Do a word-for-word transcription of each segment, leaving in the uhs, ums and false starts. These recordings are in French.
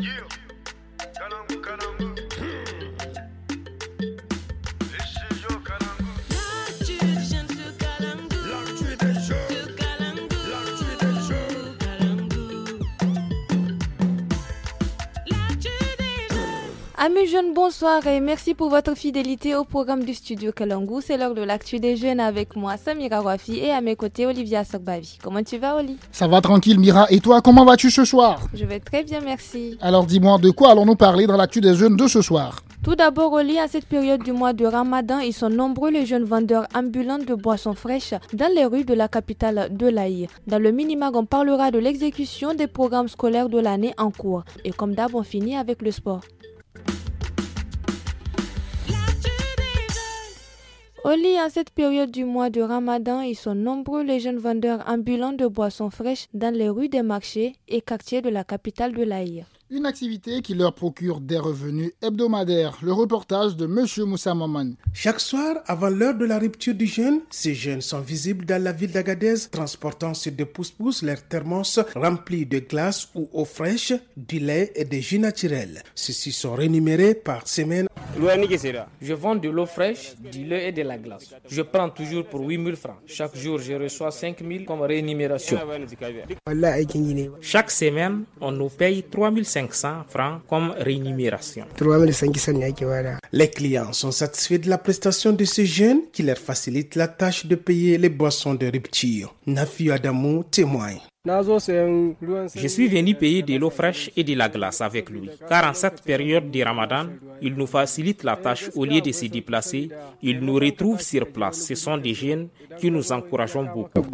Amis jeunes, bonsoir et merci pour votre fidélité au programme du studio Kalangu. C'est l'heure de l'actu des jeunes avec moi, Samira Wafi, et à mes côtés, Olivia Sokbavi. Comment tu vas, Oli? Ça va tranquille, Mira. Et toi, comment vas-tu ce soir? Je vais très bien, merci. Alors dis-moi, de quoi allons-nous parler dans l'actu des jeunes de ce soir? Tout d'abord, Oli, à cette période du mois de Ramadan, ils sont nombreux les jeunes vendeurs ambulants de boissons fraîches dans les rues de la capitale de l'Aïr. Dans le Minimag, on parlera de l'exécution des programmes scolaires de l'année en cours. Et comme d'hab, on finit avec le sport. Oli, en cette période du mois de Ramadan, ils sont nombreux les jeunes vendeurs ambulants de boissons fraîches dans les rues des marchés et quartiers de la capitale de l'Aïr. Une activité qui leur procure des revenus hebdomadaires. Le reportage de Monsieur Moussa Maman. Chaque soir, avant l'heure de la rupture du jeûne, ces jeunes sont visibles dans la ville d'Agadez, transportant sur des pousse-pousse leurs thermos remplis de glace ou eau fraîche, du lait et des jus naturels. Ceux-ci sont rémunérés par semaine. Je vends de l'eau fraîche, du lait et de la glace. Je prends toujours pour huit mille francs. Chaque jour, je reçois cinq mille comme rémunération. Chaque semaine, on nous paye trois mille cinq cents francs comme rémunération. Les clients sont satisfaits de la prestation de ces jeunes qui leur facilite la tâche de payer les boissons de rupture. Nafi Adamou témoigne. Je suis venu payer de l'eau fraîche et de la glace avec lui. Car en cette période de Ramadan, il nous facilite la tâche au lieu de se déplacer. Il nous retrouve sur place. Ce sont des jeunes qui nous encourageons beaucoup.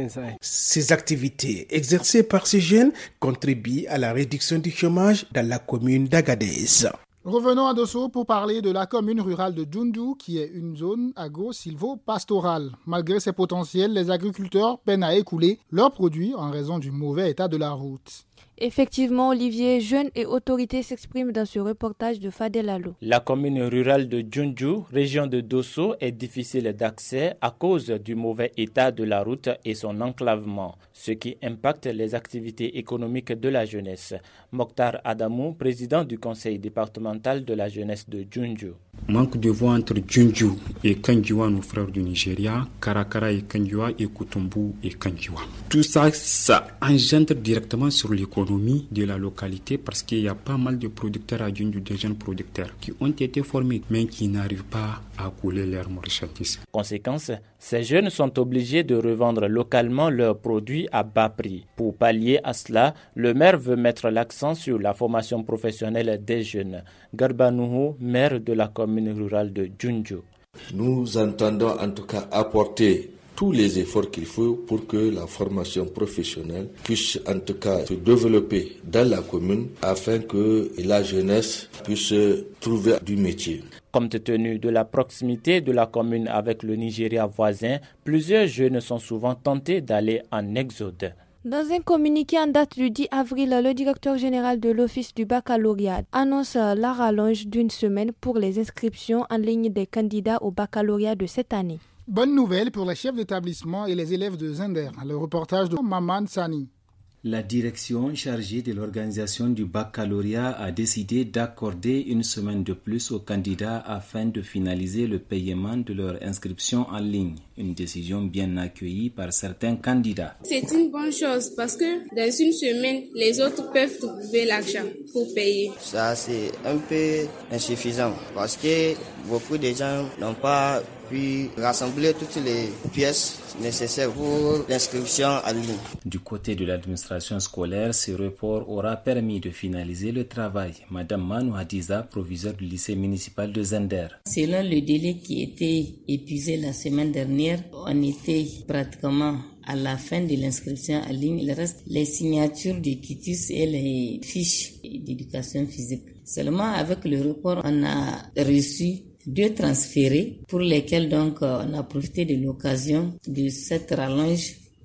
Ces activités exercées par ces jeunes contribuent à la réduction du chômage dans la commune d'Agadez. Revenons à Dosso pour parler de la commune rurale de Djoundjou, qui est une zone agro-silvo-pastorale. Malgré ses potentiels, les agriculteurs peinent à écouler leurs produits en raison du mauvais état de la route. Effectivement, Olivier, jeunes et autorités s'expriment dans ce reportage de Fadel Allo. La commune rurale de Djoundjou, région de Dosso, est difficile d'accès à cause du mauvais état de la route et son enclavement, ce qui impacte les activités économiques de la jeunesse. Mokhtar Adamou, président du conseil départemental de la jeunesse de Djoundjou. Manque de voies entre Djoundjou et Kandjiwa, nos frères du Nigeria, Karakara et Kandjiwa et Kutumbu et Kandjiwa. Tout ça, ça engendre directement sur l'économie de la localité parce qu'il y a pas mal de producteurs à Djoundjou, de jeunes producteurs qui ont été formés mais qui n'arrivent pas à couler leurs marchandises. Conséquence, ces jeunes sont obligés de revendre localement leurs produits à bas prix. Pour pallier à cela, le maire veut mettre l'accent sur la formation professionnelle des jeunes. Garba Nuhu, maire de la commune rurale de Djoundjou. Nous entendons en tout cas apporter tous les efforts qu'il faut pour que la formation professionnelle puisse en tout cas se développer dans la commune afin que la jeunesse puisse trouver du métier. Compte tenu de la proximité de la commune avec le Nigeria voisin, plusieurs jeunes sont souvent tentés d'aller en exode. Dans un communiqué en date du dix avril, le directeur général de l'Office du baccalauréat annonce la rallonge d'une semaine pour les inscriptions en ligne des candidats au baccalauréat de cette année. Bonne nouvelle pour les chefs d'établissement et les élèves de Zender. Le reportage de Maman Sani. La direction chargée de l'organisation du baccalauréat a décidé d'accorder une semaine de plus aux candidats afin de finaliser le paiement de leur inscription en ligne. Une décision bien accueillie par certains candidats. C'est une bonne chose parce que dans une semaine, les autres peuvent trouver l'argent pour payer. Ça, c'est un peu insuffisant parce que beaucoup de gens n'ont pas pu rassembler toutes les pièces nécessaires pour l'inscription en ligne. Du côté de l'administration scolaire, ce report aura permis de finaliser le travail. Madame Manou Hadiza, proviseure du lycée municipal de Zender. Selon le délai qui était épuisé la semaine dernière, on était pratiquement à la fin de l'inscription en ligne. Il reste les signatures du quitus et les fiches d'éducation physique. Seulement avec le report, on a reçu deux transférés pour lesquels donc on a profité de l'occasion de cette rallonge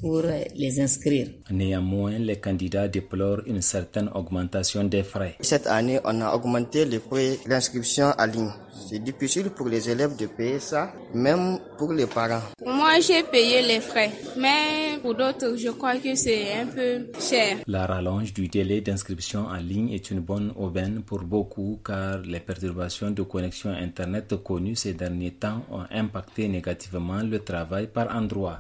pour les inscrire. Néanmoins, les candidats déplorent une certaine augmentation des frais. Cette année, on a augmenté les prix d'inscription en ligne. C'est difficile pour les élèves de payer ça, même pour les parents. Moi, j'ai payé les frais, mais pour d'autres, je crois que c'est un peu cher. La rallonge du délai d'inscription en ligne est une bonne aubaine pour beaucoup car les perturbations de connexion Internet connues ces derniers temps ont impacté négativement le travail par endroits.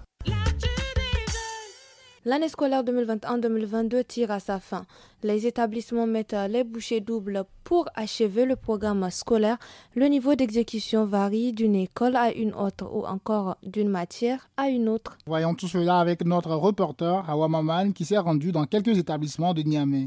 L'année scolaire deux mille vingt et un deux mille vingt-deux tire à sa fin. Les établissements mettent les bouchées doubles pour achever le programme scolaire. Le niveau d'exécution varie d'une école à une autre ou encore d'une matière à une autre. Voyons tout cela avec notre reporter Hawa Maman qui s'est rendu dans quelques établissements de Niamey.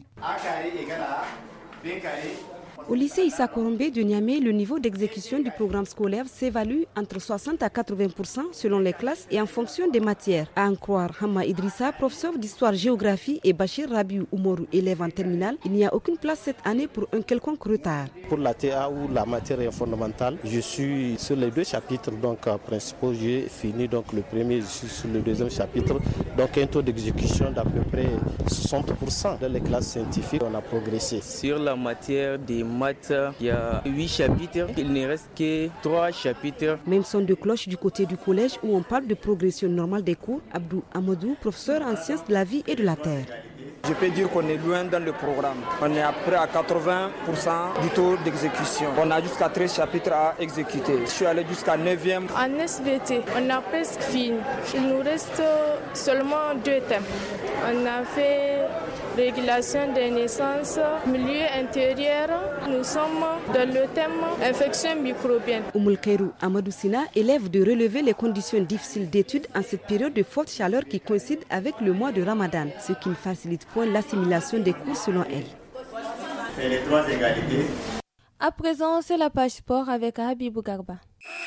Au lycée Issa Korombe de Niamey, le niveau d'exécution du programme scolaire s'évalue entre soixante à quatre-vingts pour cent selon les classes et en fonction des matières. À en croire Hamma Idrissa, professeur d'histoire-géographie, et Bachir Rabiou Oumourou, élève en terminale, il n'y a aucune place cette année pour un quelconque retard. Pour la T A ou la matière fondamentale, je suis sur les deux chapitres donc, principaux. J'ai fini donc, le premier, je suis sur le deuxième chapitre. Donc un taux d'exécution d'à peu près soixante pour cent. Dans les classes scientifiques, on a progressé. Sur la matière des maths, il y a huit chapitres, il ne reste que trois chapitres. Même son de cloche du côté du collège où on parle de progression normale des cours. Abdou Amadou, professeur en sciences de la vie et de la terre. Je peux dire qu'on est loin dans le programme. On est à peu près à quatre-vingts pour cent du taux d'exécution. On a jusqu'à treize chapitres à exécuter. Je suis allé jusqu'à neuvième. En S V T, on a presque fini. Il nous reste seulement deux thèmes. On a fait régulation des naissances, milieu intérieur. Nous sommes dans le thème infection microbienne. Oumoul Kairou Amadou Sina, élève de relever les conditions difficiles d'études en cette période de forte chaleur qui coïncide avec le mois de Ramadan, ce qui ne facilite point l'assimilation des cours selon elle. C'est les trois égalités. À présent, c'est la page sport avec Habibou Garba.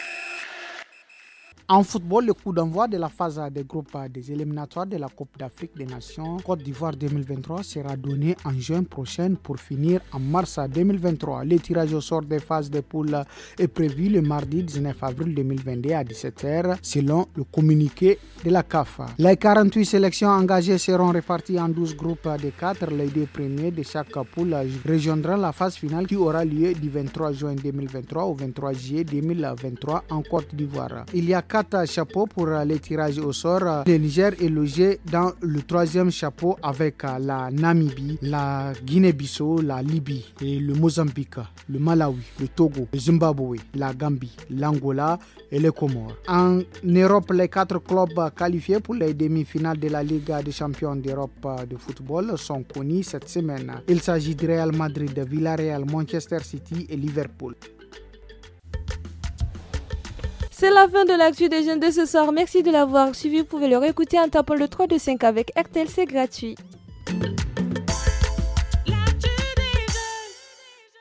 En football, le coup d'envoi de la phase des groupes des éliminatoires de la Coupe d'Afrique des Nations Côte d'Ivoire deux mille vingt-trois sera donné en juin prochain pour finir en mars deux mille vingt-trois. Le tirage au sort des phases de poule est prévu le mardi dix-neuf avril deux mille vingt-deux à dix-sept heures selon le communiqué de la C A F. Les quarante-huit sélections engagées seront réparties en douze groupes de quatre. Les deux premiers de chaque poule rejoindront la phase finale qui aura lieu du vingt-trois juin deux mille vingt-trois au vingt-trois juillet deux mille vingt-trois en Côte d'Ivoire. Il y a quatre chapeaux pour les tirages au sort. Le Niger est logé dans le troisième chapeau avec la Namibie, la Guinée-Bissau, la Libye et le Mozambique, le Malawi, le Togo, le Zimbabwe, la Gambie, l'Angola et les Comores. En Europe, les quatre clubs qualifiés pour les demi-finales de la Ligue des champions d'Europe de football sont connus cette semaine. Il s'agit de Real Madrid, Villarreal, Manchester City et Liverpool. C'est la fin de l'actu des jeunes de ce soir. Merci de l'avoir suivi. Vous pouvez le réécouter en tapant le trois deux cinq avec R T L, c'est gratuit.